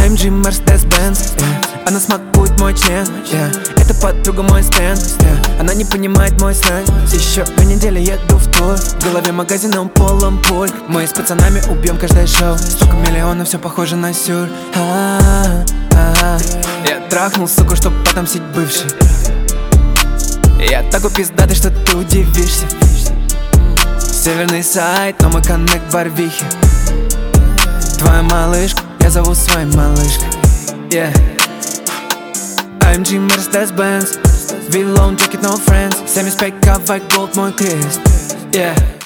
AMG Mercedes-Benz, yeah. Она смакует мой член, yeah. Это подруга мой стенд, yeah. Она не понимает мой сленг. Еще 2 недели еду в тур. В голове магазином полон пуль. Мы с пацанами убьем каждое шоу. Столько миллионов, все похоже на сюр. Я трахнул, суку, чтоб отомстить бывший. Я такой пиздатый, что ты удивишься. Северный сайт, но мой коннект в Барвихе. Твоя малышка, я зову своей малышкой, yeah. AMG Mercedes-Benz, V-Lone, jacket, no friends. 75 кавай, голд, мой крест, yeah.